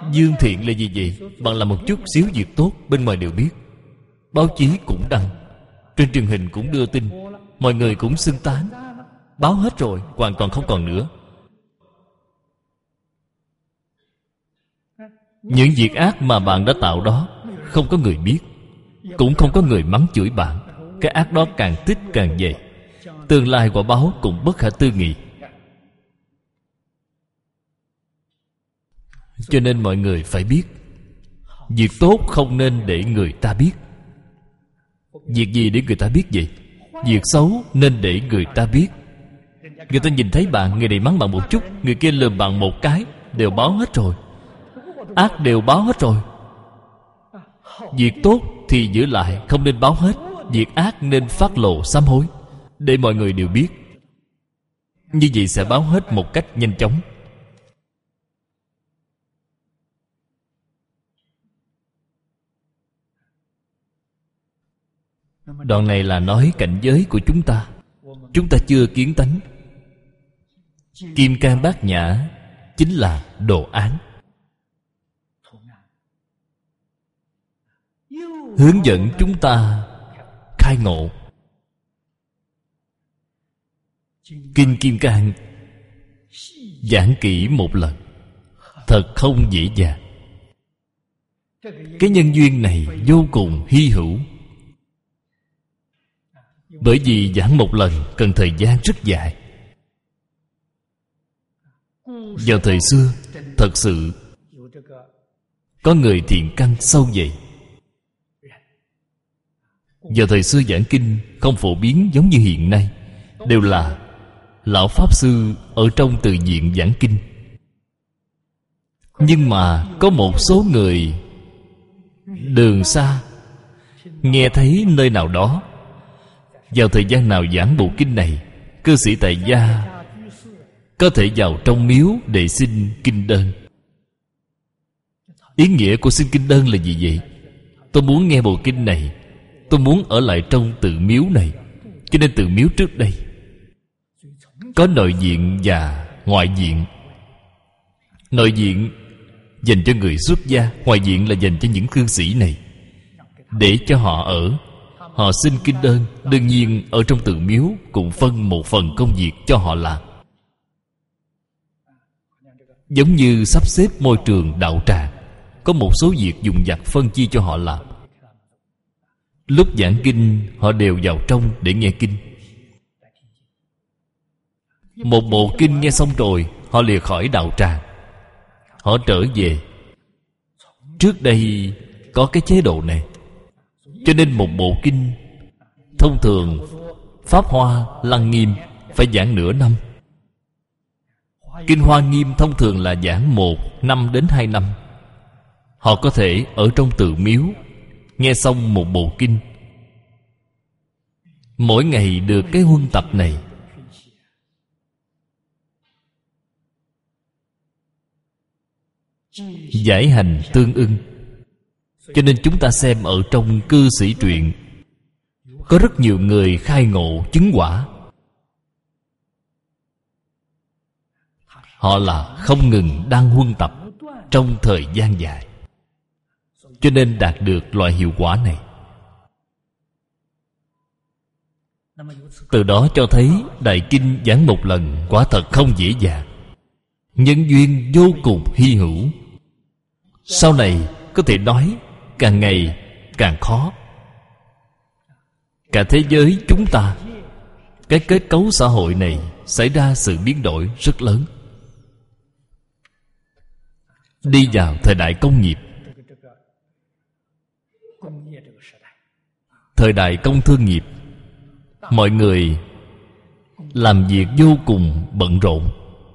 Dương thiện là gì vậy? Bạn làm một chút xíu việc tốt, bên ngoài đều biết, báo chí cũng đăng, trên truyền hình cũng đưa tin, mọi người cũng xưng tán. Báo hết rồi, hoàn toàn không còn nữa. Những việc ác mà bạn đã tạo đó, không có người biết, cũng không có người mắng chửi bạn. Cái ác đó càng tích càng dày, tương lai quả báo cũng bất khả tư nghị. Cho nên mọi người phải biết, việc tốt không nên để người ta biết. Việc gì để người ta biết vậy? Việc xấu nên để người ta biết. Người ta nhìn thấy bạn, người này mắng bạn một chút, người kia lườm bạn một cái, đều báo hết rồi. Ác đều báo hết rồi. Việc tốt thì giữ lại, không nên báo hết. Việc ác nên phát lộ sám hối, để mọi người đều biết. Như vậy sẽ báo hết một cách nhanh chóng. Đoạn này là nói cảnh giới của chúng ta. Chúng ta chưa kiến tánh. Kim Cang Bát Nhã chính là đồ án, hướng dẫn chúng ta khai ngộ. Kinh Kim Cang giảng kỹ một lần, thật không dễ dàng. Cái nhân duyên này vô cùng hy hữu. Bởi vì giảng một lần cần thời gian rất dài. Vào thời xưa, thật sự có người thiện căn sâu dày. Vào thời xưa giảng kinh không phổ biến giống như hiện nay, đều là lão pháp sư ở trong từ viện giảng kinh. Nhưng mà có một số người đường xa nghe thấy nơi nào đó, vào thời gian nào giảng bộ kinh này, cư sĩ tại gia có thể vào trong miếu để xin kinh đơn. Ý nghĩa của xin kinh đơn là gì vậy? Tôi muốn nghe bộ kinh này, tôi muốn ở lại trong tự miếu này, cho nên tự miếu trước đây có nội viện và ngoại viện. Nội viện dành cho người xuất gia, ngoại viện là dành cho những cư sĩ này, để cho họ ở. Họ xin kinh đơn, đương nhiên ở trong tự miếu cũng phân một phần công việc cho họ làm. Giống như sắp xếp môi trường đạo tràng, có một số việc dùng vặt phân chia cho họ làm. Lúc giảng kinh họ đều vào trong để nghe kinh. Một bộ kinh nghe xong rồi, họ lìa khỏi đạo tràng, họ trở về. Trước đây có cái chế độ này, cho nên một bộ kinh thông thường Pháp Hoa Lăng Nghiêm phải giảng nửa năm. Kinh Hoa Nghiêm thông thường là giảng 1 năm đến 2 năm. Họ có thể ở trong tự miếu nghe xong một bộ kinh, mỗi ngày được cái huân tập này. Giải hành tương ưng. Cho nên chúng ta xem ở trong cư sĩ truyện, có rất nhiều người khai ngộ chứng quả. Họ là không ngừng đang huân tập trong thời gian dài, cho nên đạt được loại hiệu quả này. Từ đó cho thấy Đại Kinh giảng một lần quả thật không dễ dàng, nhân duyên vô cùng hy hữu. Sau này có thể nói càng ngày càng khó. Cả thế giới chúng ta, cái kết cấu xã hội này xảy ra sự biến đổi rất lớn. Đi vào thời đại công nghiệp, thời đại công thương nghiệp, mọi người làm việc vô cùng bận rộn.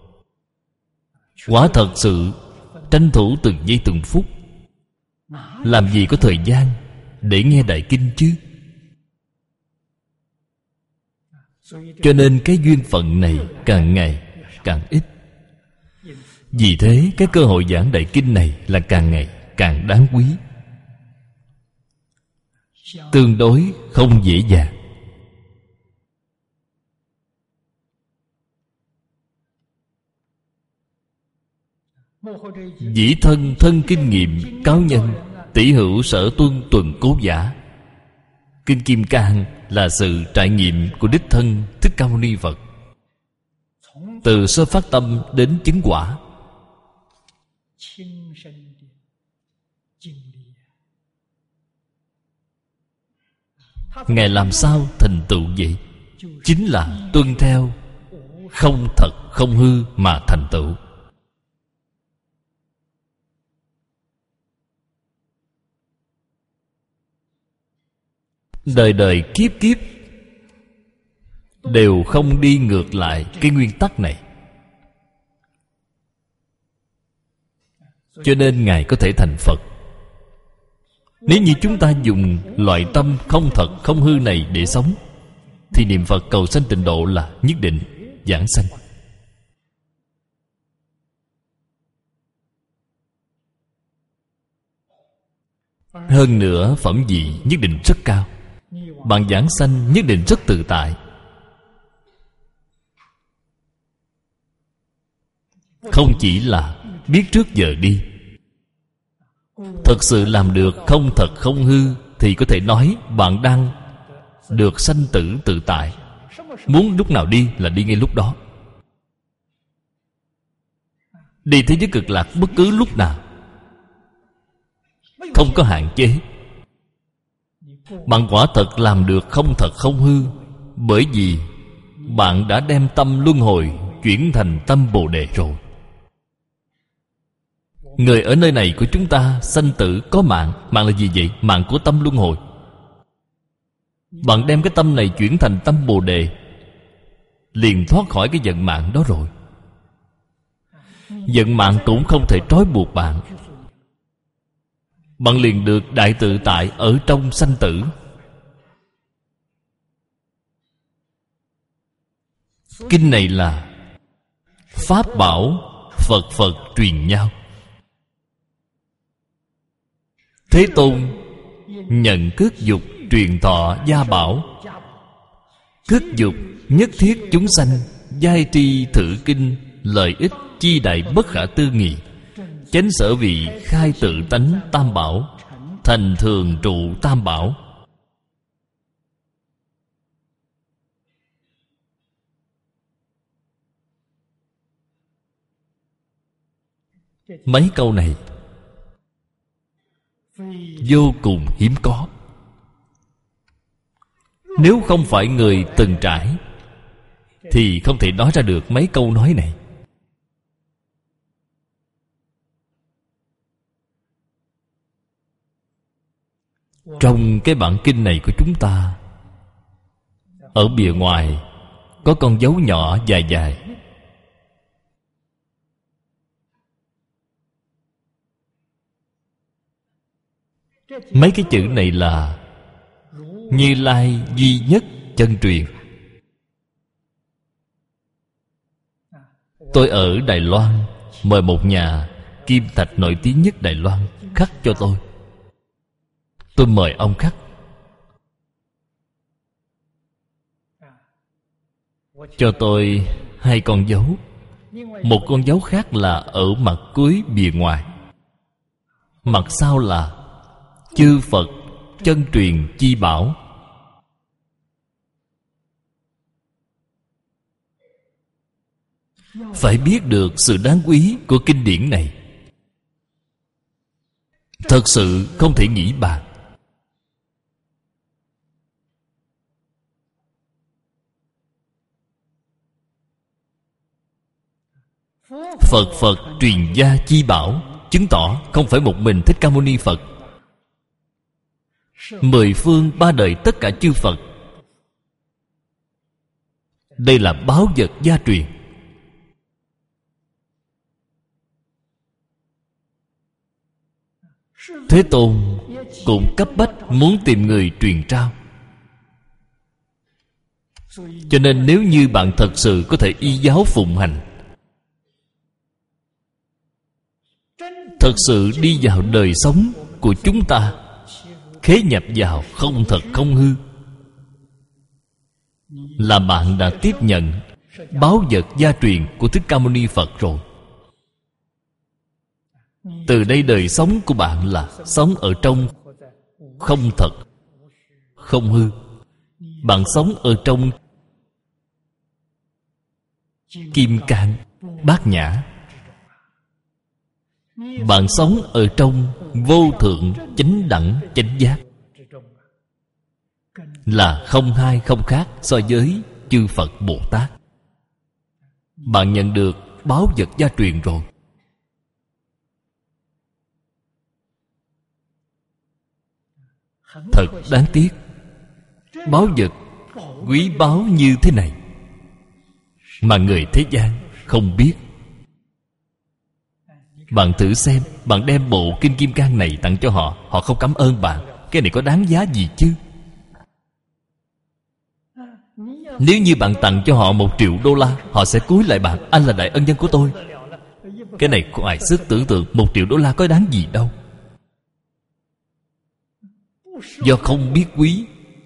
Quả thật sự tranh thủ từng giây từng phút, làm gì có thời gian để nghe Đại Kinh chứ. Cho nên cái duyên phận này càng ngày càng ít. Vì thế cái cơ hội giảng Đại Kinh này là càng ngày càng đáng quý, tương đối không dễ dàng. Dĩ thân thân kinh nghiệm cáo nhân, tỷ hữu sở tuân tuần cố giả. Kinh Kim Cang là sự trải nghiệm của đích thân Thích Ca Mâu Ni Phật, từ sơ phát tâm đến chứng quả. Ngài làm sao thành tựu vậy? Chính là tuân theo không thật không hư mà thành tựu. Đời đời kiếp kiếp đều không đi ngược lại cái nguyên tắc này. Cho nên Ngài có thể thành Phật. Nếu như chúng ta dùng loại tâm không thật không hư này để sống, thì niệm Phật cầu sanh tịnh độ là nhất định giảng sanh. Hơn nữa phẩm vị nhất định rất cao. Bạn giảng sanh nhất định rất tự tại. Không chỉ là biết trước giờ đi, thật sự làm được không thật không hư, thì có thể nói bạn đang được sanh tử tự tại. Muốn lúc nào đi là đi ngay lúc đó. Đi thế giới cực lạc bất cứ lúc nào, không có hạn chế. Bạn quả thật làm được không thật không hư, bởi vì bạn đã đem tâm luân hồi chuyển thành tâm Bồ Đề rồi. Người ở nơi này của chúng ta sanh tử có mạng. Mạng là gì vậy? Mạng của tâm luân hồi. Bạn đem cái tâm này chuyển thành tâm Bồ Đề, liền thoát khỏi cái vận mạng đó rồi. Vận mạng cũng không thể trói buộc bạn. Bạn liền được đại tự tại ở trong sanh tử. Kinh này là pháp bảo Phật Phật truyền nhau. Thế Tôn nhận cước dục truyền thọ gia bảo. Cước dục nhất thiết chúng sanh, giai tri thử kinh, lợi ích chi đại bất khả tư nghị. Chánh sở vị khai tự tánh tam bảo, thành thường trụ tam bảo. Mấy câu này vô cùng hiếm có. Nếu không phải người từng trải thì không thể nói ra được mấy câu nói này. Trong cái bản kinh này của chúng ta, ở bìa ngoài có con dấu nhỏ dài dài. Mấy cái chữ này là Như Lai duy nhất chân truyền. Tôi ở Đài Loan mời một nhà kim thạch nổi tiếng nhất Đài Loan khắc cho tôi. Tôi mời ông khắc. Cho tôi 2 con dấu. Một con dấu khác là ở mặt cuối bìa ngoài. Mặt sau là chư Phật chân truyền chi bảo. Phải biết được sự đáng quý của kinh điển này, thật sự không thể nghĩ bàn. Phật Phật truyền gia chi bảo, chứng tỏ không phải một mình Thích Ca Mâu Ni Phật. 10 phương 3 đời tất cả chư Phật. Đây là báu vật gia truyền. Thế Tôn cũng cấp bách muốn tìm người truyền trao. Cho nên nếu như bạn thật sự có thể y giáo phụng hành, thật sự đi vào đời sống của chúng ta, khế nhập vào không thật không hư, là bạn đã tiếp nhận báu vật gia truyền của Thích Ca Mâu Ni Phật rồi. Từ đây đời sống của bạn là sống ở trong không thật, không hư. Bạn sống ở trong kim cang bát nhã. Bạn sống ở trong vô thượng chánh đẳng chánh giác, là không hai không khác so với chư Phật Bồ Tát. Bạn nhận được báu vật gia truyền rồi. Thật đáng tiếc, báu vật quý báu như thế này mà người thế gian không biết. Bạn thử xem, bạn đem bộ Kinh Kim Cang này tặng cho họ, họ không cảm ơn bạn, cái này có đáng giá gì chứ? Nếu như bạn tặng cho họ 1 triệu đô la, họ sẽ cúi lại bạn: anh là đại ân nhân của tôi. Cái này ngoài sức tưởng tượng. 1 triệu đô la có đáng gì đâu. Do không biết quý.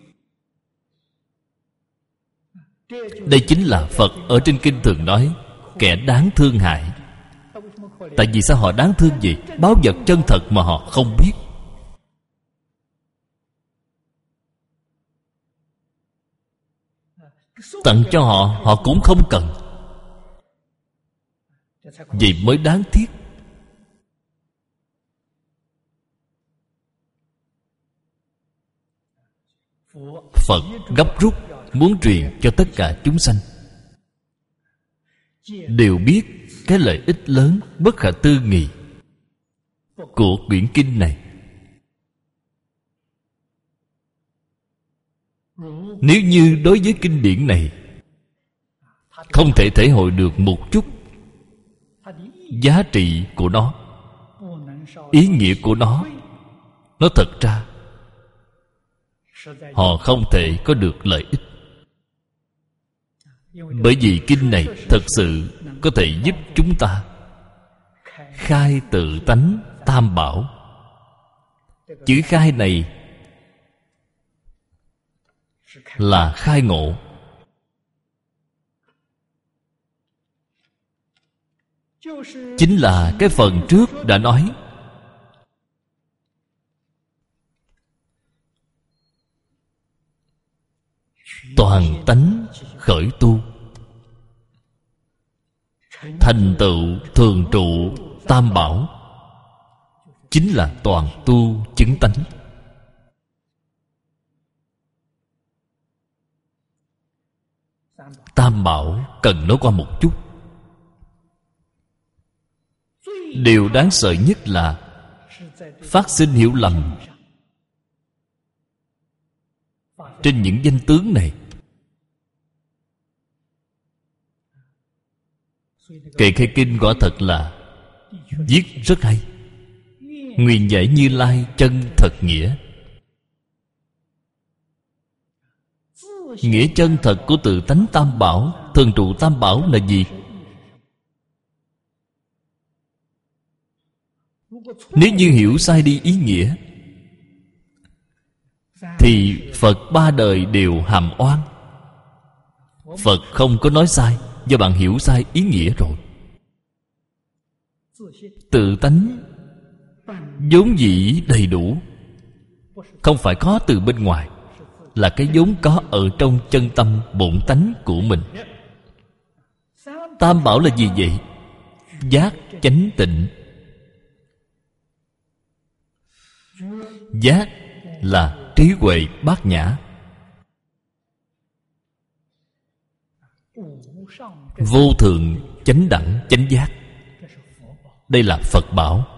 Đây chính là Phật ở trên kinh thường nói kẻ đáng thương hại. Tại vì sao họ đáng thương vậy? Báu vật chân thật mà họ không biết. Tặng cho họ, họ cũng không cần. Vậy mới đáng tiếc. Phật gấp rút muốn truyền cho tất cả chúng sanh đều biết cái lợi ích lớn bất khả tư nghị của quyển kinh này. Nếu như đối với kinh điển này không thể thể hội được một chút giá trị của nó, ý nghĩa của nó thật ra họ không thể có được lợi ích. Bởi vì kinh này thật sự có thể giúp chúng ta khai tự tánh tam bảo. Chữ khai này là khai ngộ. Chính là cái phần trước đã nói. Toàn tánh khởi tu, thành tựu thường trụ tam bảo, chính là toàn tu chứng tánh. Tam bảo cần nói qua một chút. Điều đáng sợ nhất là phát sinh hiểu lầm trên những danh tướng này. Kệ Khai Kinh quả thật là viết rất hay. Nguyện giải Như Lai chân thật nghĩa. Nghĩa chân thật của tự tánh tam bảo, thường trụ tam bảo là gì? Nếu như hiểu sai đi ý nghĩa thì Phật 3 đời đều hàm oan. Phật không có nói sai, do bạn hiểu sai ý nghĩa rồi. Tự tánh vốn dĩ đầy đủ, không phải có từ bên ngoài, là cái vốn có ở trong chân tâm bổn tánh của mình. Tam bảo là gì vậy? Giác, chánh, tịnh. Giác là trí huệ bát nhã. Vô thượng chánh đẳng chánh giác. Đây là Phật bảo.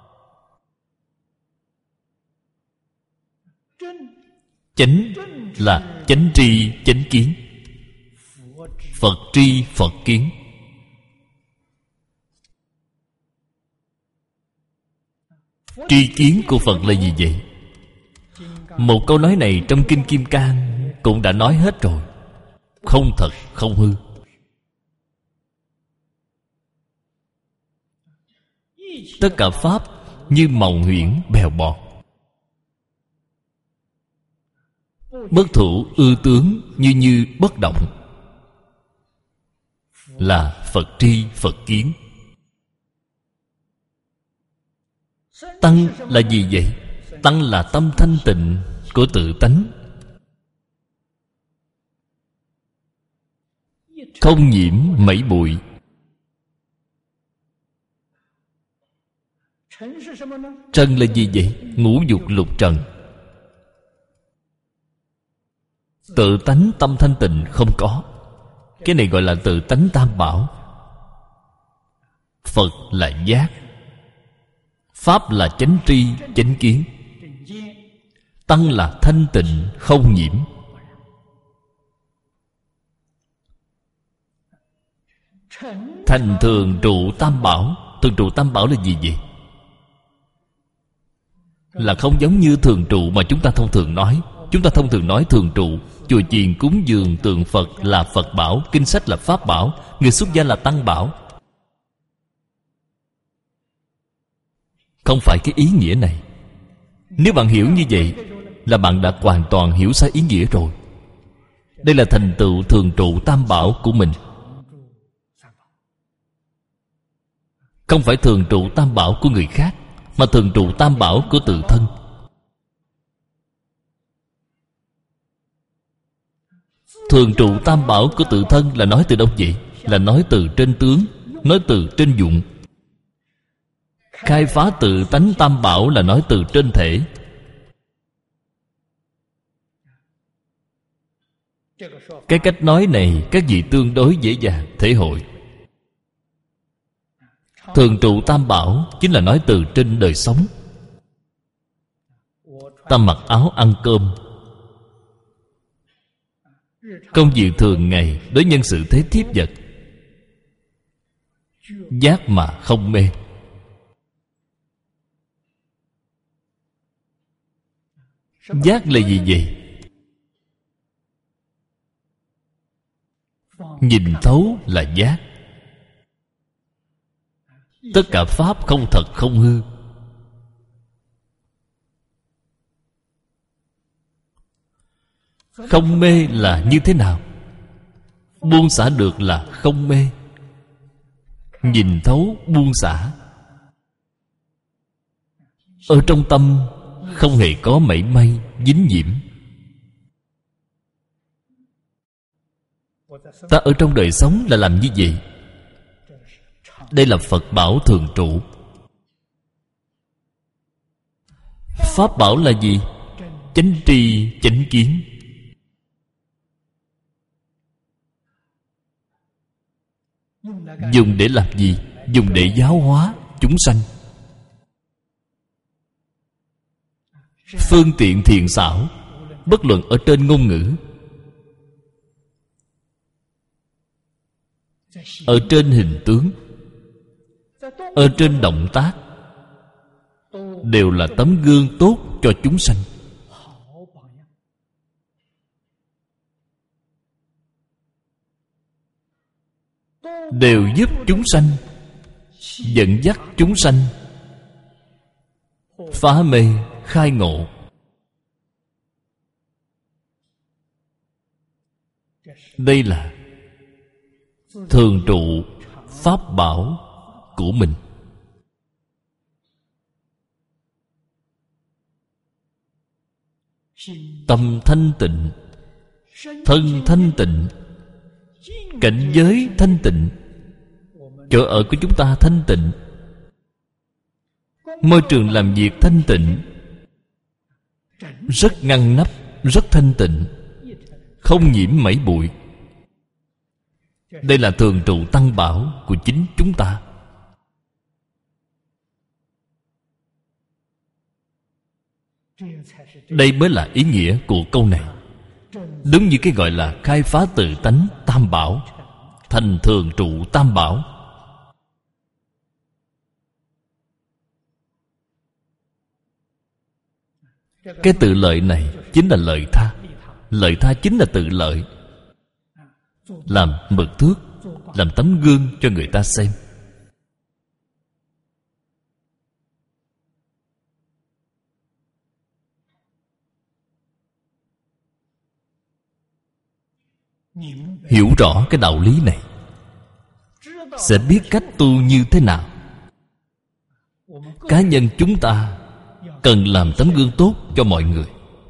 Chánh là chánh tri chánh kiến. Phật tri Phật kiến. Tri kiến của Phật là gì vậy? Một câu nói này trong Kinh Kim Cang cũng đã nói hết rồi. Không thật, không hư. Tất cả pháp như màu huyễn bèo bọt, bất thủ ư tướng, như bất động, là Phật tri Phật kiến. Tăng là gì vậy? Tăng là tâm thanh tịnh của tự tánh, không nhiễm mảy bụi. Trần là gì vậy? Ngũ dục lục trần. Tự tánh tâm thanh tịnh không có. Cái này gọi là tự tánh tam bảo. Phật là giác, Pháp là chánh tri chánh kiến, Tăng là thanh tịnh không nhiễm. Thành thường trụ tam bảo. Thường trụ tam bảo là gì vậy? Là không giống như thường trụ mà chúng ta thông thường nói. Chúng ta thông thường nói thường trụ, chùa chiền cúng dường tượng Phật là Phật bảo, kinh sách là Pháp bảo, người xuất gia là Tăng bảo. Không phải cái ý nghĩa này. Nếu bạn hiểu như vậy là bạn đã hoàn toàn hiểu sai ý nghĩa rồi. Đây là thành tựu thường trụ tam bảo của mình, không phải thường trụ tam bảo của người khác, mà thường trụ tam bảo của tự thân. Thường trụ tam bảo của tự thân là nói từ đâu vậy? Là nói từ trên tướng, nói từ trên dụng. Khai phá tự tánh tam bảo là nói từ trên thể. Cái cách nói này các vị tương đối dễ dàng thể hội. Thường trụ tam bảo chính là nói từ trên đời sống. Ta mặc áo ăn cơm, công việc thường ngày, đối nhân xử thế thiếp vật, giác mà không mê. Giác là gì vậy? Nhìn thấu là giác. Tất cả pháp không thật không hư. Không mê là như thế nào? Buông xả được là không mê. Nhìn thấu buông xả. Ở trong tâm không hề có mảy may dính nhiễm. Ta ở trong đời sống là làm như vậy. Đây là Phật bảo thường trụ. Pháp bảo là gì? Chánh tri chánh kiến. Dùng để làm gì? Dùng để giáo hóa chúng sanh. Phương tiện thiện xảo, bất luận ở trên ngôn ngữ, ở trên hình tướng, ở trên động tác, đều là tấm gương tốt cho chúng sanh. Đều giúp chúng sanh, dẫn dắt chúng sanh phá mê khai ngộ. Đây là thường trụ pháp bảo của mình. Tâm thanh tịnh, thân thanh tịnh, cảnh giới thanh tịnh, chỗ ở của chúng ta thanh tịnh, môi trường làm việc thanh tịnh, rất ngăn nắp, rất thanh tịnh, không nhiễm mảy bụi. Đây là thường trụ tăng bảo của chính chúng ta. Đây mới là ý nghĩa của câu này. Đúng như cái gọi là khai phá tự tánh tam bảo, thành thường trụ tam bảo. Cái tự lợi này chính là lợi tha. Lợi tha chính là tự lợi. Làm mực thước, làm tấm gương cho người ta xem. Hiểu rõ cái đạo lý này, sẽ biết cách tu như thế nào. Cá nhân chúng ta cần làm tấm gương tốt cho mọi người.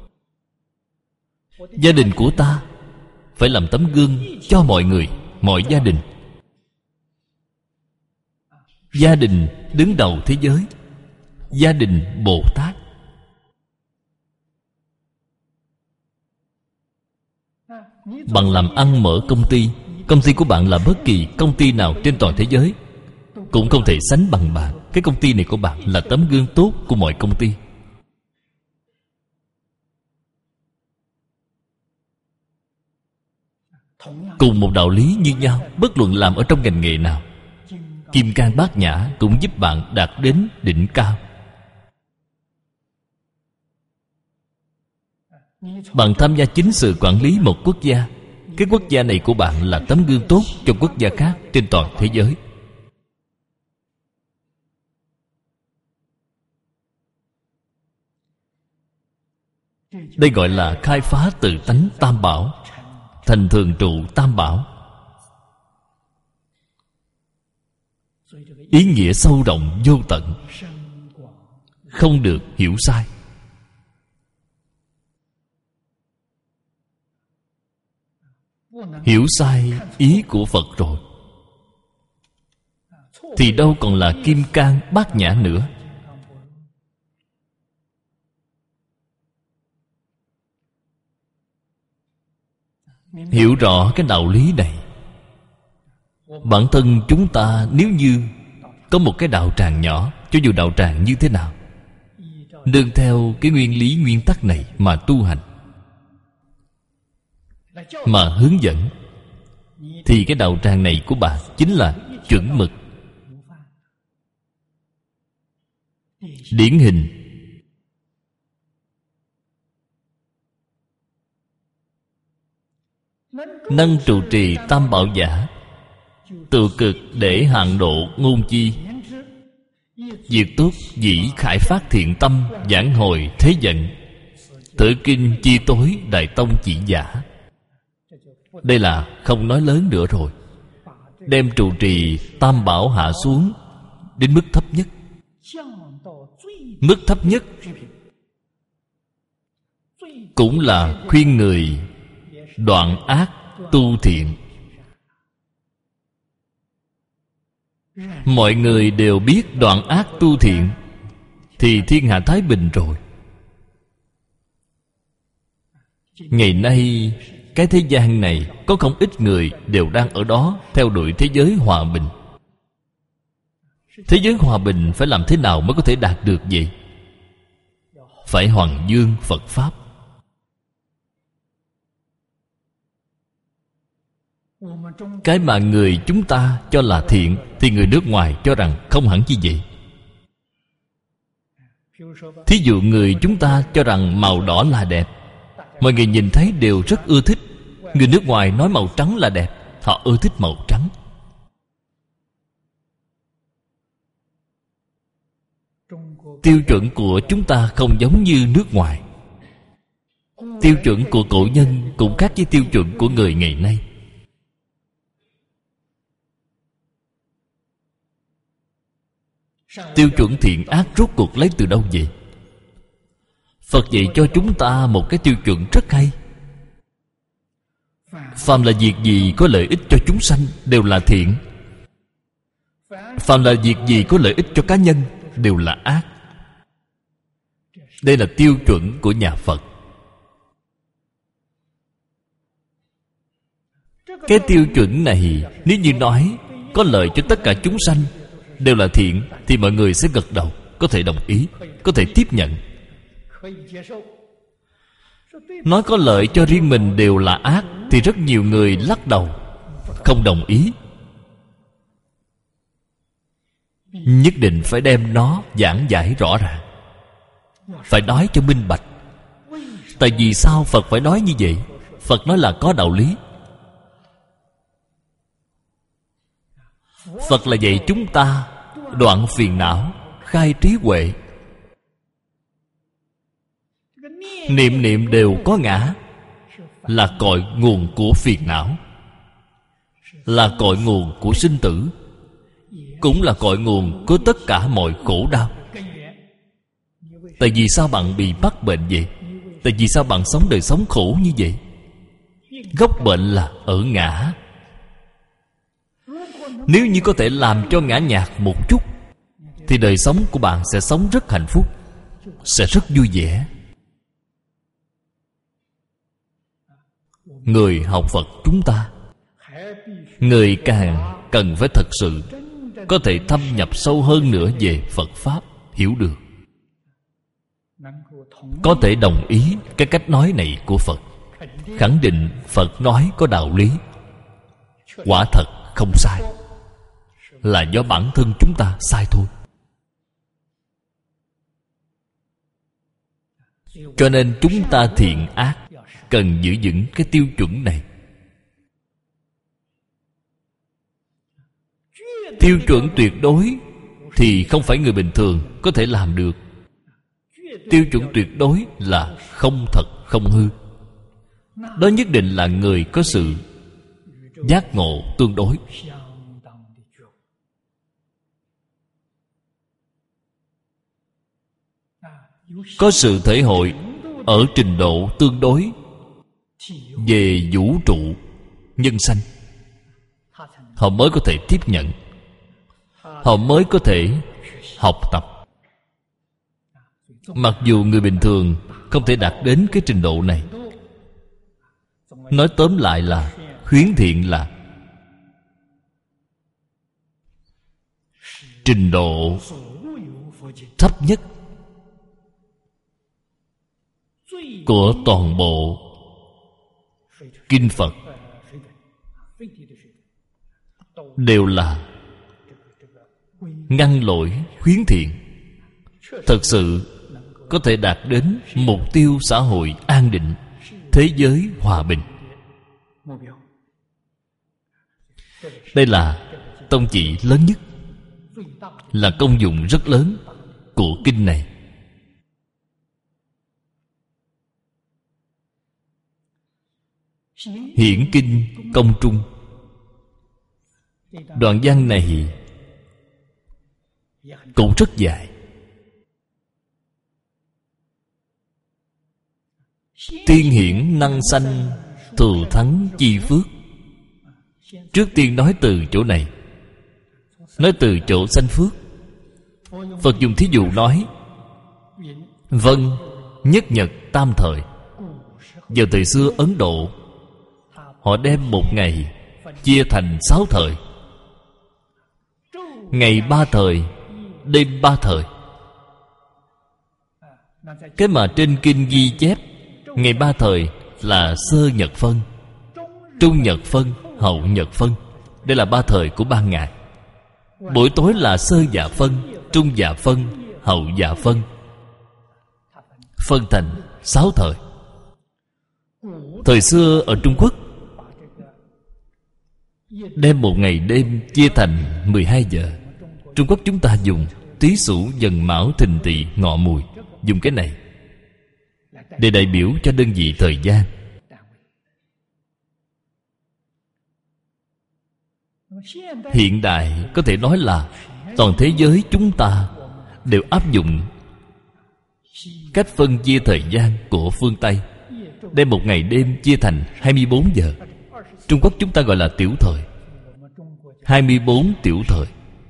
Gia đình của ta phải làm tấm gương cho mọi người, mọi gia đình. Gia đình đứng đầu thế giới. Gia đình Bồ Tát. Bạn làm ăn mở công ty, công ty của bạn là bất kỳ công ty nào trên toàn thế giới cũng không thể sánh bằng bạn. Cái công ty này của bạn là tấm gương tốt của mọi công ty. Cùng một đạo lý như nhau, bất luận làm ở trong ngành nghề nào, Kim Cang Bát Nhã cũng giúp bạn đạt đến đỉnh cao. Bạn tham gia chính sự quản lý một quốc gia, cái quốc gia này của bạn là tấm gương tốt cho quốc gia khác trên toàn thế giới. Đây gọi là khai phá tự tánh tam bảo, thành thường trụ tam bảo. Ý nghĩa sâu rộng vô tận, không được hiểu sai. Hiểu sai ý của Phật rồi thì đâu còn là Kim Cang Bát Nhã nữa. Hiểu rõ cái đạo lý này, bản thân chúng ta nếu như có một cái đạo tràng nhỏ, cho dù đạo tràng như thế nào, nương theo cái nguyên lý nguyên tắc này mà tu hành, mà hướng dẫn, thì cái đạo tràng này của bạn chính là chuẩn mực, điển hình. Năng trụ trì tam bảo giả, tự cực để hạn độ ngôn chi, diệt tốt dĩ khải phát thiện tâm, giảng hồi thế vận, tự kinh chi tối đại tông chỉ giả. Đây là không nói lớn nữa rồi, đem trụ trì tam bảo hạ xuống đến mức thấp nhất. Mức thấp nhất cũng là khuyên người đoạn ác tu thiện. Mọi người đều biết đoạn ác tu thiện thì thiên hạ thái bình rồi. Ngày nay cái thế gian này có không ít người đều đang ở đó theo đuổi thế giới hòa bình. Thế giới hòa bình phải làm thế nào mới có thể đạt được vậy? Phải hoằng dương Phật Pháp. Cái mà người chúng ta cho là thiện thì người nước ngoài cho rằng không hẳn như vậy. Thí dụ người chúng ta cho rằng màu đỏ là đẹp, mọi người nhìn thấy đều rất ưa thích. Người nước ngoài nói màu trắng là đẹp, họ ưa thích màu trắng. Tiêu chuẩn của chúng ta không giống như nước ngoài. Tiêu chuẩn của cổ nhân cũng khác với tiêu chuẩn của người ngày nay. Tiêu chuẩn thiện ác rốt cuộc lấy từ đâu vậy? Phật dạy cho chúng ta một cái tiêu chuẩn rất hay. Phàm là việc gì có lợi ích cho chúng sanh đều là thiện. Phàm là việc gì có lợi ích cho cá nhân đều là ác. Đây là tiêu chuẩn của nhà Phật. Cái tiêu chuẩn này nếu như nói có lợi cho tất cả chúng sanh đều là thiện thì mọi người sẽ gật đầu, có thể đồng ý, có thể tiếp nhận. Nói có lợi cho riêng mình đều là ác thì rất nhiều người lắc đầu, không đồng ý. Nhất định phải đem nó giảng giải rõ ràng, phải nói cho minh bạch. Tại vì sao Phật phải nói như vậy? Phật nói là có đạo lý. Phật là dạy chúng ta đoạn phiền não, khai trí huệ. Niệm niệm đều có ngã, là cội nguồn của phiền não, là cội nguồn của sinh tử, cũng là cội nguồn của tất cả mọi khổ đau. Tại vì sao bạn bị mắc bệnh vậy? Tại vì sao bạn sống đời sống khổ như vậy? Gốc bệnh là ở ngã. Nếu như có thể làm cho ngã nhạt một chút, thì đời sống của bạn sẽ sống rất hạnh phúc, sẽ rất vui vẻ. Người học Phật chúng ta, người càng cần phải thật sự có thể thâm nhập sâu hơn nữa về Phật Pháp, hiểu được, có thể đồng ý cái cách nói này của Phật, khẳng định Phật nói có đạo lý, quả thật không sai, là do bản thân chúng ta sai thôi. Cho nên chúng ta thiện ác cần giữ vững cái tiêu chuẩn này. Tiêu chuẩn tuyệt đối thì không phải người bình thường có thể làm được. Tiêu chuẩn tuyệt đối là không thật không hư. Đó nhất định là người có sự giác ngộ tương đối. Có sự thể hội ở trình độ tương đối về vũ trụ nhân sanh, họ mới có thể tiếp nhận, họ mới có thể học tập. Mặc dù người bình thường không thể đạt đến cái trình độ này. Nói tóm lại là khuyến thiện là trình độ thấp nhất của toàn bộ kinh Phật, đều là ngăn lỗi khuyến thiện, thật sự có thể đạt đến mục tiêu xã hội an định, thế giới hòa bình. Đây là tông chỉ lớn nhất, là công dụng rất lớn của kinh này. Hiển kinh công trung, đoạn văn này cũng rất dài. Tiên hiển năng sanh, thù thắng chi phước. Trước tiên nói từ chỗ này, nói từ chỗ sanh phước. Phật dùng thí dụ nói: vân nhất nhật tam thời. Vào thời xưa Ấn Độ, họ đem một ngày chia thành 6 thời. Ngày 3 thời, đêm 3 thời. Cái mà trên kinh ghi chép ngày 3 thời là sơ nhật phân, trung nhật phân, hậu nhật phân. Đây là 3 thời của ban ngày. Buổi tối là sơ dạ phân, trung dạ phân, hậu dạ phân, phân thành 6 thời. Thời xưa ở Trung Quốc, đem một ngày đêm chia thành 12 giờ. Trung Quốc chúng ta dùng Tý Sửu Dần Mão Thìn Tỵ Ngọ Mùi, dùng cái này để đại biểu cho đơn vị thời gian. Hiện đại có thể nói là toàn thế giới chúng ta đều áp dụng cách phân chia thời gian của phương Tây, đem một ngày đêm chia thành 24 giờ. Trung Quốc chúng ta gọi là tiểu thời, 24 tiểu thời.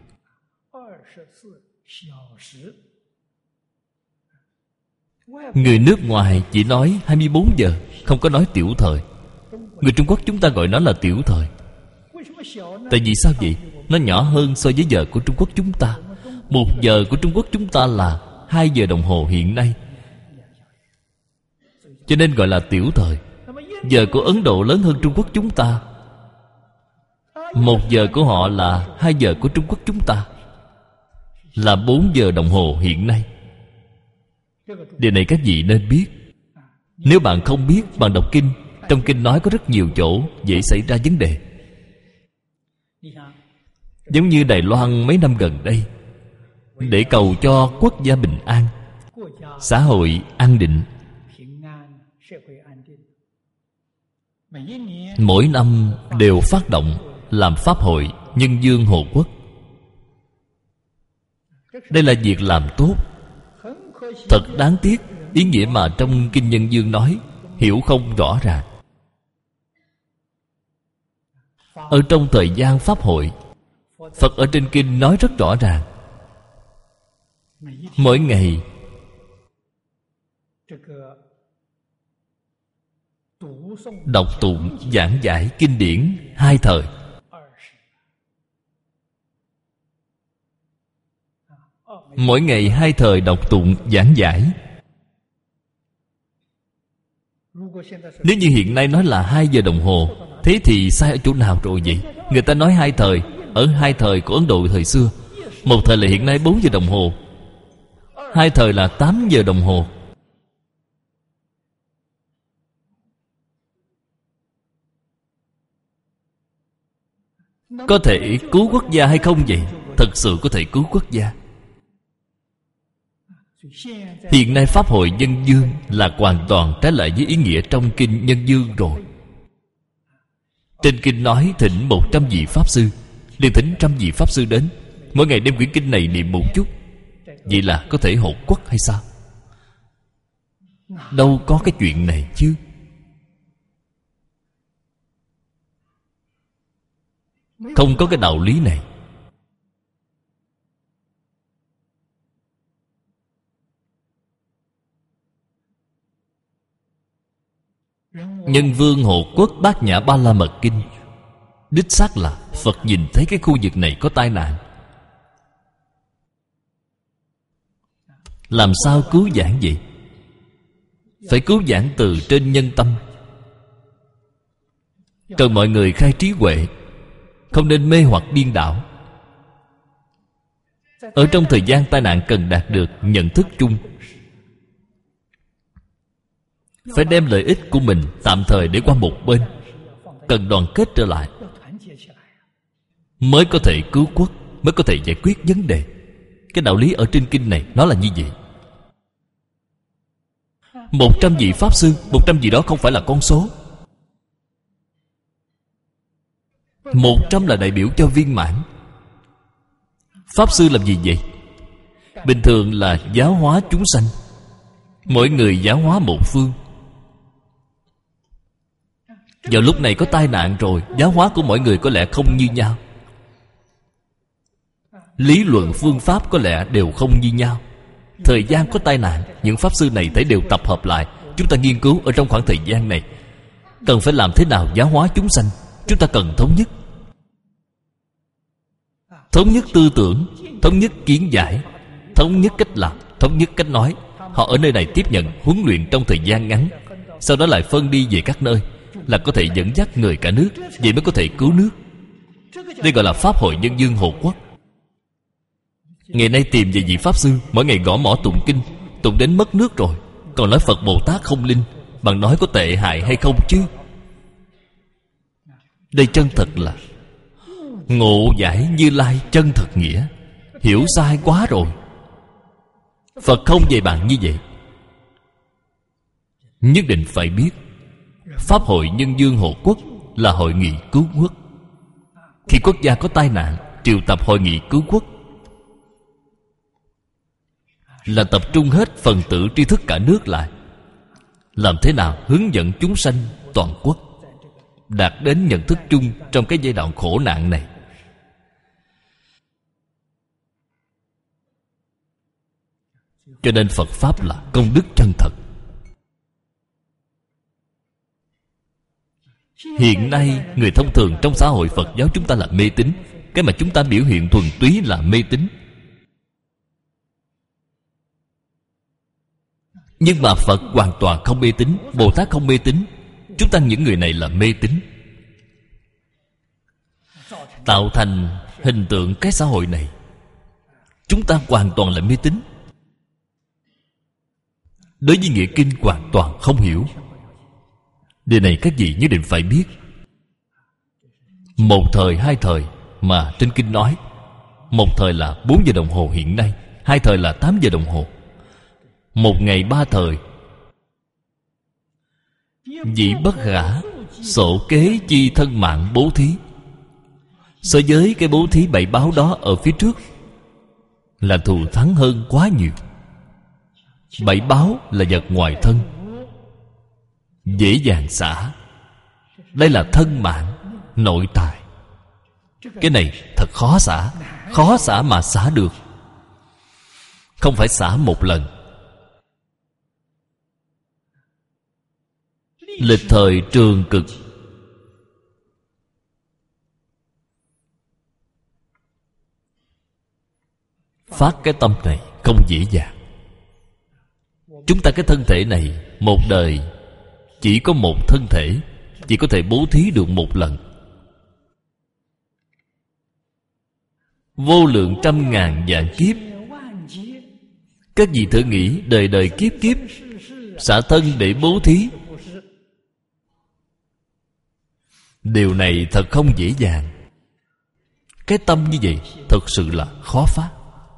Người nước ngoài chỉ nói 24 giờ, không có nói tiểu thời. Người Trung Quốc chúng ta gọi nó là tiểu thời. Tại vì sao vậy? Nó nhỏ hơn so với giờ của Trung Quốc chúng ta. 1 giờ của Trung Quốc chúng ta là 2 giờ đồng hồ hiện nay, cho nên gọi là tiểu thời. Giờ của Ấn Độ lớn hơn Trung Quốc chúng ta. 1 giờ của họ là 2 giờ của Trung Quốc chúng ta, là 4 giờ đồng hồ hiện nay. Điều này các vị nên biết. Nếu bạn không biết, bạn đọc kinh, trong kinh nói có rất nhiều chỗ dễ xảy ra vấn đề. Giống như Đài Loan mấy năm gần đây, để cầu cho quốc gia bình an, xã hội an định, mỗi năm đều phát động làm pháp hội Nhân Dương Hộ Quốc. Đây là việc làm tốt. Thật đáng tiếc, ý nghĩa mà trong Kinh Nhân Dương nói hiểu không rõ ràng. Ở trong thời gian Pháp hội, Phật ở trên Kinh nói rất rõ ràng. Mỗi ngày đọc tụng giảng giải kinh điển 2 thời. Mỗi ngày 2 thời đọc tụng giảng giải. Nếu như hiện nay nói là 2 giờ đồng hồ, thế thì sai ở chỗ nào rồi vậy? Người ta nói 2 thời, ở 2 thời của Ấn Độ thời xưa. Một thời là hiện nay 4 giờ đồng hồ, 2 thời là 8 giờ đồng hồ. Có thể cứu quốc gia hay không vậy? Thật sự có thể cứu quốc gia. Hiện nay Pháp hội Nhân Dương là hoàn toàn trái lại với ý nghĩa trong Kinh Nhân Dương rồi. Trên Kinh nói thỉnh 100 vị Pháp Sư, liền thỉnh 100 vị Pháp Sư đến, mỗi ngày đem quyển Kinh này niệm một chút. Vậy là có thể hộ quốc hay sao? Đâu có cái chuyện này chứ. Không có cái đạo lý này. Nhân Vương hộ quốc Bát Nhã Ba La Mật Kinh, đích xác là Phật nhìn thấy cái khu vực này có tai nạn, làm sao cứu vãn vậy? Phải cứu vãn từ trên nhân tâm. Cần mọi người khai trí huệ, không nên mê hoặc điên đảo. Ở trong thời gian tai nạn cần đạt được nhận thức chung. Phải đem lợi ích của mình tạm thời để qua một bên, cần đoàn kết trở lại, mới có thể cứu quốc, mới có thể giải quyết vấn đề. Cái đạo lý ở trên kinh này nó là như vậy. 100 vị Pháp Sư, 100 vị đó không phải là con số. 100 là đại biểu cho viên mãn. Pháp Sư làm gì vậy? Bình thường là giáo hóa chúng sanh, mỗi người giáo hóa một phương. Vào lúc này có tai nạn rồi, giáo hóa của mỗi người có lẽ không như nhau, lý luận phương pháp có lẽ đều không như nhau. Thời gian có tai nạn, những Pháp Sư này thấy đều tập hợp lại. Chúng ta nghiên cứu ở trong khoảng thời gian này cần phải làm thế nào giáo hóa chúng sanh. Chúng ta cần thống nhất, thống nhất tư tưởng, thống nhất kiến giải, thống nhất cách làm, thống nhất cách nói. Họ ở nơi này tiếp nhận huấn luyện trong thời gian ngắn, sau đó lại phân đi về các nơi, là có thể dẫn dắt người cả nước. Vậy mới có thể cứu nước. Đây gọi là Pháp hội Nhân Dương hộ quốc. Ngày nay tìm về vị Pháp Sư, mỗi ngày gõ mõ tụng kinh, tụng đến mất nước rồi, còn nói Phật Bồ Tát không linh. Bạn nói có tệ hại hay không chứ? Đây chân thật là ngộ giải Như Lai chân thật nghĩa. Hiểu sai quá rồi. Phật không dạy bạn như vậy. Nhất định phải biết Pháp hội Nhân Dương hộ quốc là hội nghị cứu quốc. Khi quốc gia có tai nạn, triệu tập hội nghị cứu quốc, là tập trung hết phần tử tri thức cả nước lại, làm thế nào hướng dẫn chúng sanh toàn quốc đạt đến nhận thức chung trong cái giai đoạn khổ nạn này. Cho nên Phật Pháp là công đức chân thật. Hiện nay người thông thường trong xã hội Phật giáo chúng ta là mê tín. Cái mà chúng ta biểu hiện thuần túy là mê tín. Nhưng mà Phật hoàn toàn không mê tín, Bồ Tát không mê tín. Chúng ta những người này là mê tín, tạo thành hình tượng cái xã hội này. Chúng ta hoàn toàn là mê tín. Đối với nghĩa kinh hoàn toàn không hiểu. Điều này các vị nhất định phải biết. 1 thời 2 thời mà trên kinh nói. 1 thời là 4 giờ đồng hồ hiện nay, 2 thời là 8 giờ đồng hồ. 1 ngày 3 thời. Vị bất khả sổ kế chi thân mạng bố thí. So với cái bố thí 7 báo đó ở phía trước, là thù thắng hơn quá nhiều. Bảy báo là vật ngoài thân, dễ dàng xả. Đây là thân mạng, nội tài. Cái này thật khó xả. Khó xả mà xả được. Không phải xả một lần. Lịch thời trường cực, phát cái tâm này không dễ dàng. Chúng ta cái thân thể này, một đời chỉ có một thân thể, chỉ có thể bố thí được một lần. Vô lượng trăm ngàn vạn kiếp, các vị thử nghĩ, đời đời kiếp kiếp xả thân để bố thí. Điều này thật không dễ dàng. Cái tâm như vậy thật sự là khó phát.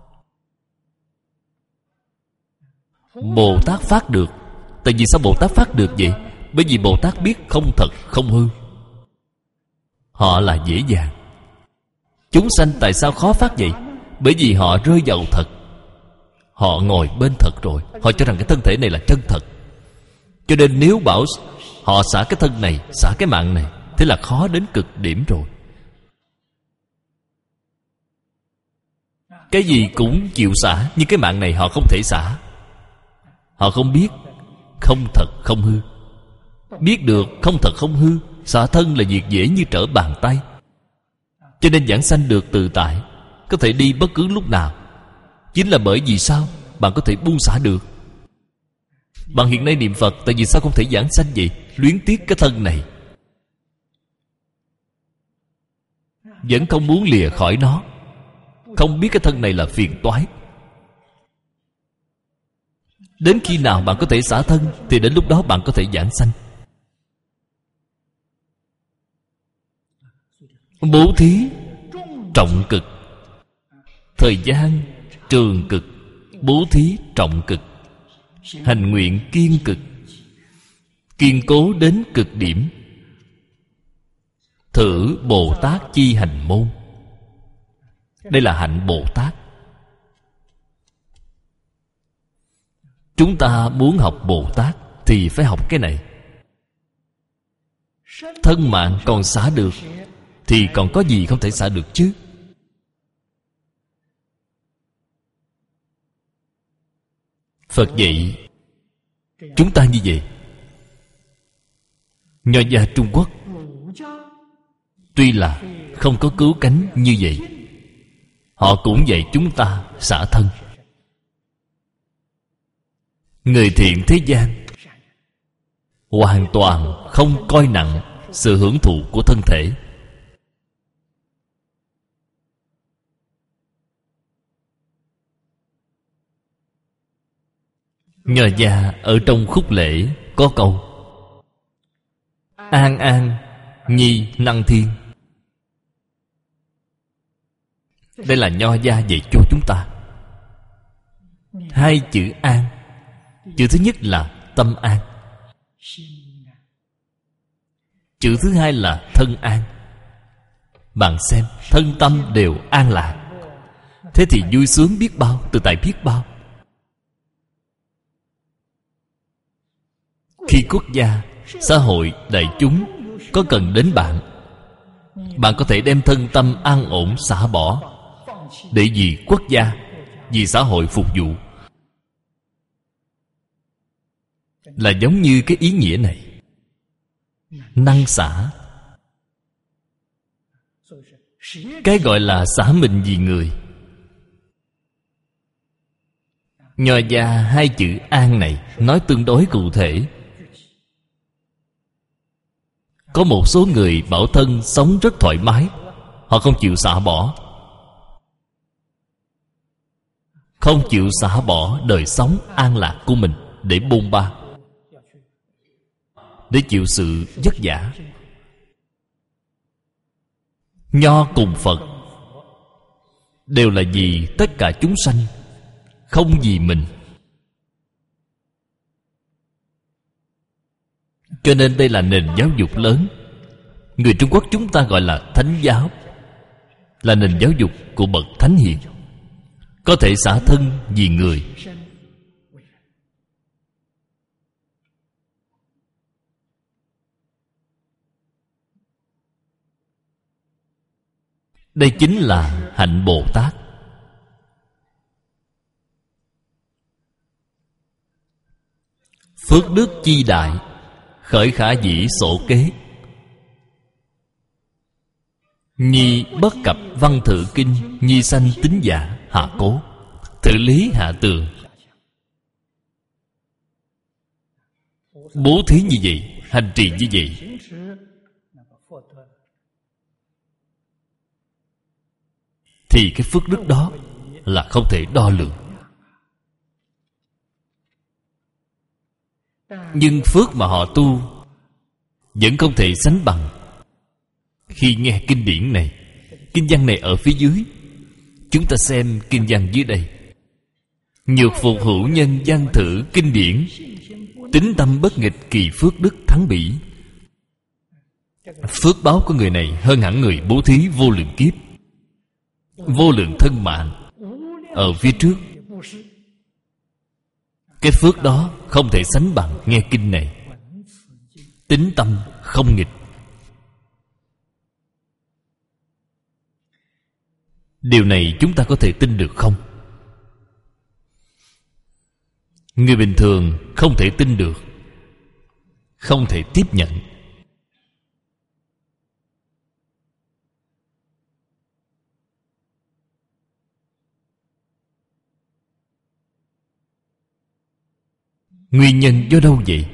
Bồ Tát phát được. Tại vì sao Bồ Tát phát được vậy? Bởi vì Bồ Tát biết không thật không hư. Họ là dễ dàng. Chúng sanh tại sao khó phát vậy? Bởi vì họ rơi vào thật. Họ ngồi bên thật rồi. Họ cho rằng cái thân thể này là chân thật. Cho nên nếu bảo họ xả cái thân này, xả cái mạng này, thế là khó đến cực điểm rồi. Cái gì cũng chịu xả, nhưng cái mạng này họ không thể xả. Họ không biết không thật không hư. Biết được không thật không hư, xả thân là việc dễ như trở bàn tay. Cho nên giảng sanh được tự tại, có thể đi bất cứ lúc nào. Chính là bởi vì sao? Bạn có thể buông xả được. Bạn hiện nay niệm Phật, tại vì sao không thể giảng sanh vậy? Luyến tiếc cái thân này, vẫn không muốn lìa khỏi nó. Không biết cái thân này là phiền toái. Đến khi nào bạn có thể xả thân, thì đến lúc đó bạn có thể giảng sanh. Bố thí trọng cực, thời gian trường cực. Bố thí trọng cực, hành nguyện kiên cực, kiên cố đến cực điểm. Thử Bồ Tát chi hành môn. Đây là hạnh Bồ Tát. Chúng ta muốn học Bồ Tát thì phải học cái này. Thân mạng còn xả được thì còn có gì không thể xả được chứ? Phật dạy chúng ta như vậy. Nho gia Trung Quốc tuy là không có cứu cánh như vậy, họ cũng dạy chúng ta xả thân. Người thiện thế gian hoàn toàn không coi nặng sự hưởng thụ của thân thể. Nho gia ở trong khúc lễ có câu: an an nhi năng thiên. Đây là Nho gia dạy cho chúng ta. Hai chữ an. Chữ thứ nhất là tâm an, chữ thứ hai là thân an. Bạn xem, thân tâm đều an lạc, thế thì vui sướng biết bao, tự tại biết bao. Khi quốc gia, xã hội, đại chúng có cần đến bạn, bạn có thể đem thân tâm an ổn xả bỏ, để vì quốc gia, vì xã hội phục vụ. Là giống như cái ý nghĩa này. Năng xả. Cái gọi là xả mình vì người. Nho gia hai chữ an này nói tương đối cụ thể. Có một số người bảo thân sống rất thoải mái, họ không chịu xả bỏ, không chịu xả bỏ đời sống an lạc của mình để bôn ba, để chịu sự vất vả. Nho cùng Phật đều là vì tất cả chúng sanh, không vì mình. Cho nên đây là nền giáo dục lớn. Người Trung Quốc chúng ta gọi là thánh giáo, là nền giáo dục của bậc thánh hiền. có thể xả thân vì người. Đây chính là hạnh Bồ Tát. Phước đức chi đại, khởi khả dĩ sổ kế. Nhi bất cập văn thự kinh, nhi sanh tính giả hạ cố. Thử lý hạ tường. Bố thí như vậy, hành trì như vậy, thì cái phước đức đó là không thể đo lường. Nhưng phước mà họ tu vẫn không thể sánh bằng. Khi nghe kinh điển này, kinh văn này ở phía dưới, chúng ta xem kinh văn dưới đây. Nhược phục hữu nhân văn thử kinh điển, tín tâm bất nghịch kỳ phước đức thắng bỉ. Phước báo của người này hơn hẳn người bố thí vô lượng kiếp, vô lượng thân mạng ở phía trước. Cái phước đó không thể sánh bằng nghe kinh này. Tín tâm không nghịch. Điều này chúng ta có thể tin được không? Người bình thường không thể tin được, không thể tiếp nhận. Nguyên nhân do đâu vậy?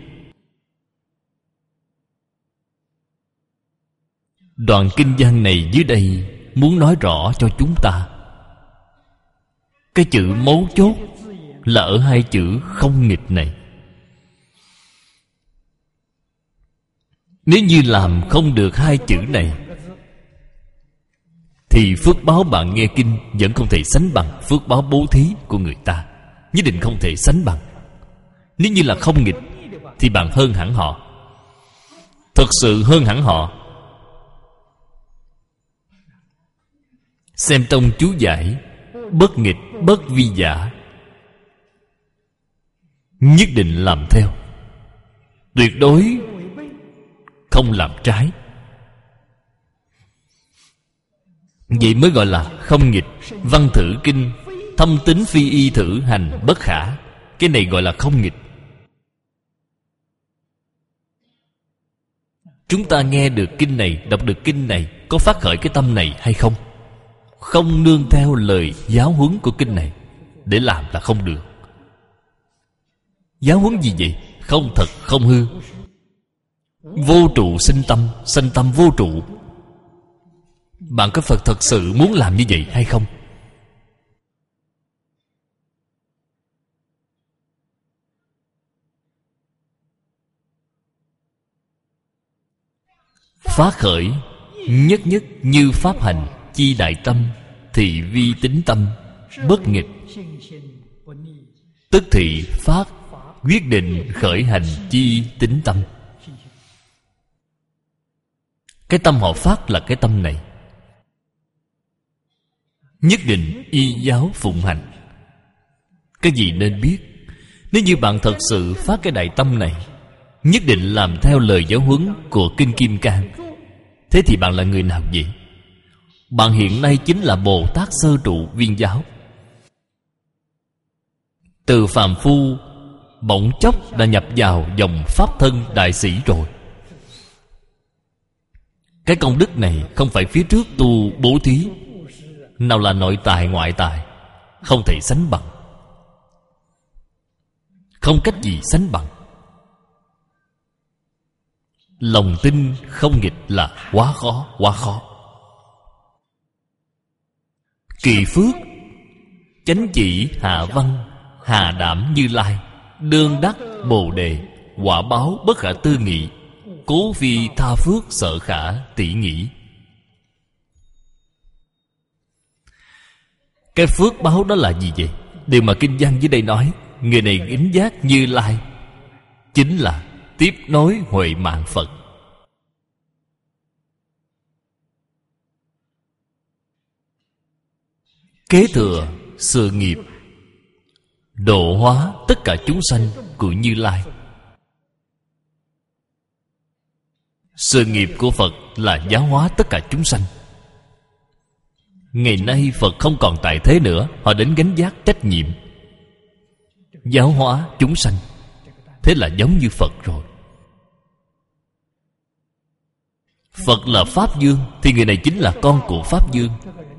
Đoạn kinh văn này dưới đây muốn nói rõ cho chúng ta. Cái chữ mấu chốt là ở hai chữ không nghịch này. Nếu như làm không được hai chữ này, thì phước báo bạn nghe kinh vẫn không thể sánh bằng phước báo bố thí của người ta. Nhất định không thể sánh bằng. Nếu như là không nghịch, thì bạn hơn hẳn họ. Thật sự hơn hẳn họ. Xem trong chú giải: bất nghịch bất vi giả. Nhất định làm theo, tuyệt đối không làm trái. Vậy mới gọi là không nghịch. Văn thử kinh, thâm tín phi y thử hành bất khả. Cái này gọi là không nghịch. Chúng ta nghe được kinh này, đọc được kinh này, có phát khởi cái tâm này hay không? Không nương theo lời giáo huấn của kinh này để làm là không được. Giáo huấn gì vậy? Không thật, không hư. Vô trụ sinh tâm, sanh tâm vô trụ. Bạn có Phật thật sự muốn làm như vậy hay không? Phát khởi nhất nhất như pháp hành, chi đại tâm, thị vi tính tâm, bất nghịch. Tức thị phát, quyết định khởi hành chi tính tâm. Cái tâm họ phát là cái tâm này. Nhất định y giáo phụng hành. Cái gì nên biết? Nếu như bạn thật sự phát cái đại tâm này, nhất định làm theo lời giáo huấn của Kinh Kim Cang, thế thì bạn là người nào vậy? Bạn hiện nay chính là Bồ Tát sơ trụ viên giáo. Từ phàm phu bỗng chốc đã nhập vào dòng pháp thân đại sĩ rồi. Cái công đức này không phải phía trước tu bố thí, nào là nội tài ngoại tài, không thể sánh bằng. Không cách gì sánh bằng. Lòng tin không nghịch là quá khó, quá khó. Kỳ phước chánh chỉ hạ văn, hà đảm Như Lai, đương đắc bồ đề, quả báo bất khả tư nghị, cố phi tha phước sợ khả tỷ nghĩ. Cái phước báo đó là gì vậy? Điều mà kinh văn dưới đây nói, người này gánh giác Như Lai, chính là tiếp nối huệ mạng Phật. Kế thừa sự nghiệp độ hóa tất cả chúng sanh của Như Lai. Sự nghiệp của Phật là giáo hóa tất cả chúng sanh. Ngày nay Phật không còn tại thế nữa, họ đến gánh vác trách nhiệm giáo hóa chúng sanh. Thế là giống như Phật rồi. Phật là Pháp Vương, thì người này chính là con của Pháp Vương.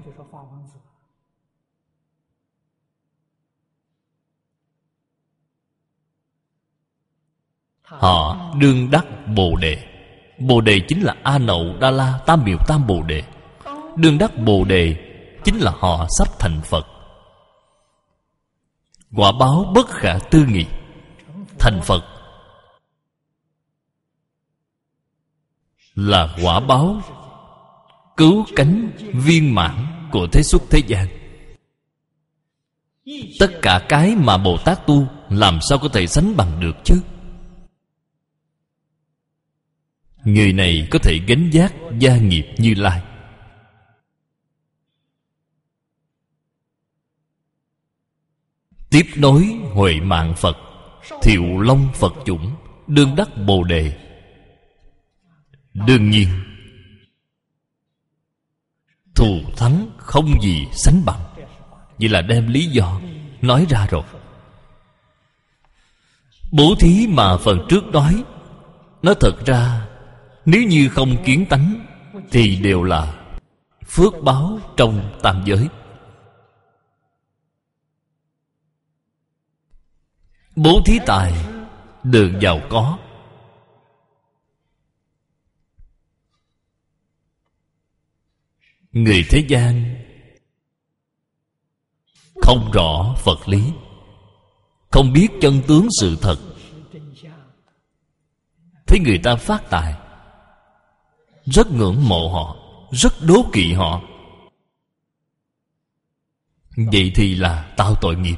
Họ đương đắc Bồ Đề. Bồ Đề chính là A Nậu Đa La Tam Miệu Tam Bồ Đề. Đương đắc Bồ Đề chính là họ sắp thành Phật. Quả báo bất khả tư nghị. Thành Phật là quả báo cứu cánh viên mãn của thế xuất thế gian. Tất cả cái mà Bồ Tát tu làm sao có thể sánh bằng được chứ? Người này có thể gánh vác gia nghiệp Như Lai. Tiếp nối huệ mạng Phật, thiệu long Phật chủng, đương đắc Bồ Đề. Đương nhiên thù thắng không gì sánh bằng. Vậy là đem lý do nói ra rồi. Bố thí mà phần trước nói thật ra nếu như không kiến tánh thì đều là phước báo trong tam giới. Bố thí tài, đường giàu có. Người thế gian không rõ Phật lý, không biết chân tướng sự thật, thấy người ta phát tài, rất ngưỡng mộ họ, rất đố kỵ họ. Vậy thì là tạo tội nghiệp.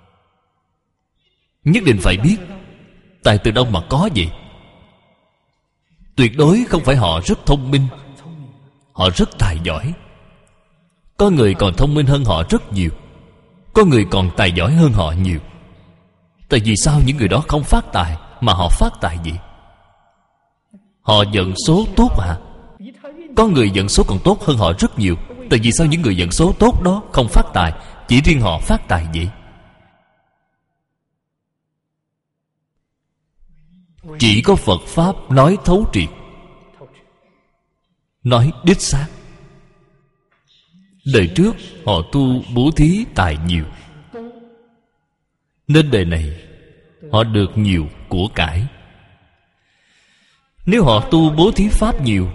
Nhất định phải biết tài từ đâu mà có vậy. Tuyệt đối không phải họ rất thông minh, họ rất tài giỏi. Có người còn thông minh hơn họ rất nhiều, có người còn tài giỏi hơn họ nhiều. Tại vì sao những người đó không phát tài mà họ phát tài vậy? Họ vận số tốt à? Có người vận số còn tốt hơn họ rất nhiều. Tại vì sao những người vận số tốt đó không phát tài, chỉ riêng họ phát tài vậy? Chỉ có Phật Pháp nói thấu triệt, nói đích xác. Đời trước họ tu bố thí tài nhiều, nên đời này họ được nhiều của cải. Nếu họ tu bố thí Pháp nhiều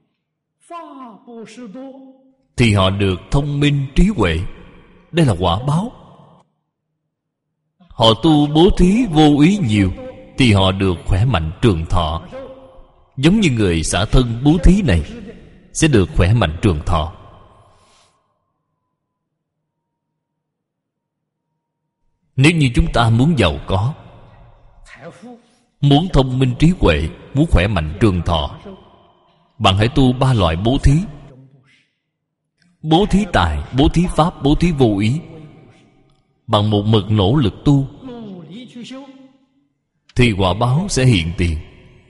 thì họ được thông minh trí huệ. Đây là quả báo. Họ tu bố thí vô ý nhiều thì họ được khỏe mạnh trường thọ. Giống như người xả thân bố thí này sẽ được khỏe mạnh trường thọ. Nếu như chúng ta muốn giàu có, muốn thông minh trí huệ, muốn khỏe mạnh trường thọ, bạn hãy tu 3 loại bố thí. Bố thí tài, bố thí Pháp, bố thí vô ý. Bằng một mực nỗ lực tu thì quả báo sẽ hiện tiền.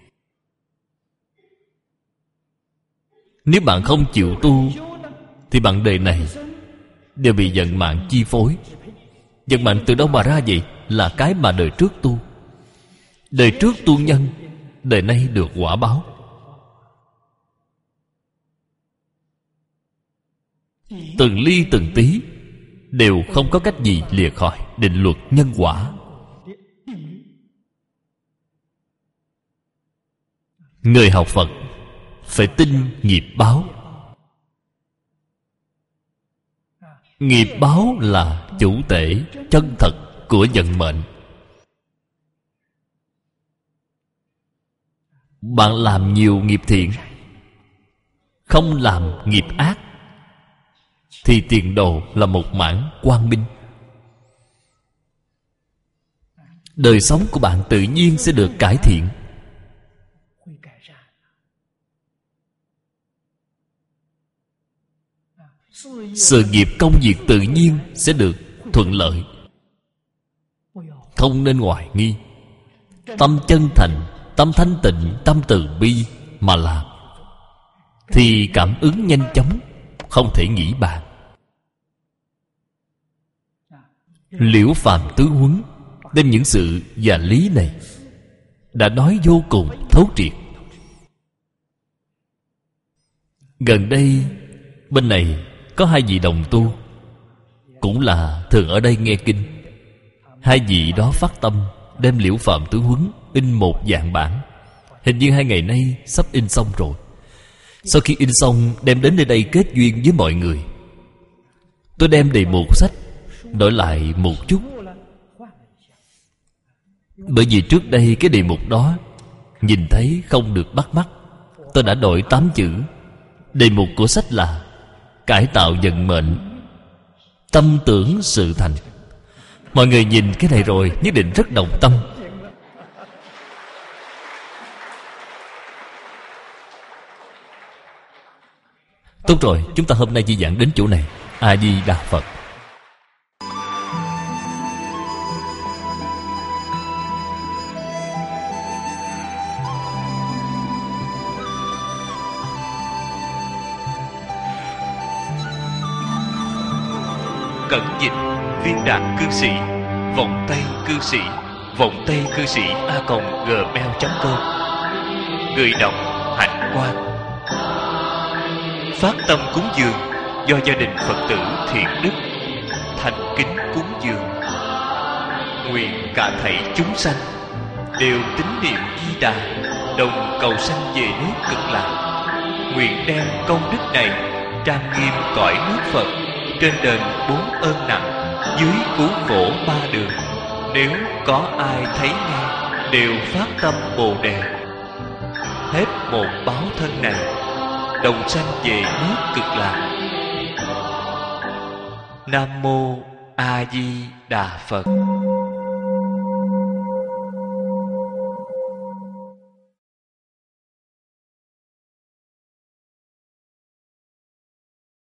Nếu bạn không chịu tu thì bạn đời này đều bị vận mạng chi phối. Vận mạng từ đâu mà ra vậy? Là cái mà đời trước tu. Đời trước tu nhân, đời nay được quả báo. Từng ly từng tí đều không có cách gì lìa khỏi định luật nhân quả. Người học Phật phải tin nghiệp báo. Nghiệp báo là chủ tể chân thật của vận mệnh. Bạn làm nhiều nghiệp thiện, không làm nghiệp ác, thì tiền đồ là một mảng quang minh. Đời sống của bạn tự nhiên sẽ được cải thiện. Sự nghiệp công việc tự nhiên sẽ được thuận lợi. Không nên hoài nghi. Tâm chân thành, tâm thanh tịnh, tâm từ bi mà làm, thì cảm ứng nhanh chóng, không thể nghĩ bàn. Liễu Phàm Tứ Huấn đem những sự và lý này đã nói vô cùng thấu triệt. Gần đây bên này có hai vị đồng tu, cũng là thường ở đây nghe kinh. Hai vị đó phát tâm đem Liễu Phàm Tứ Huấn in một vạn bản. Hình như 2 ngày nay sắp in xong rồi. Sau khi in xong đem đến nơi đây kết duyên với mọi người. Tôi đem đề mục sách đổi lại một chút, bởi vì trước đây cái đề mục đó nhìn thấy không được bắt mắt. Tôi đã đổi 8 chữ. Đề mục của sách là cải tạo vận mệnh, tâm tưởng sự thành. Mọi người nhìn cái này rồi nhất định rất động tâm. Tốt rồi, chúng ta hôm nay chỉ giảng đến chỗ này. A Di Đà Phật. Cẩn dịch Viên Đạt Cư Sĩ, Vọng Tây Cư Sĩ, Vọng Tây Cư Sĩ @gmail.com. Người đọc Hạnh Quang. Phát tâm cúng dường do gia đình Phật tử Thiện Đức thành kính cúng dường. Nguyện cả thảy chúng sanh đều tín niệm Di Đà, đồng cầu sanh về nước Cực Lạc. Nguyện đem công đức này trang nghiêm cõi nước Phật, trên đền 4 ơn nặng, dưới cứu khổ 3 đường. Nếu có ai thấy nghe đều phát tâm Bồ Đề, hết một báo thân này đồng sanh về nước Cực Lạc. Nam Mô A Di Đà Phật.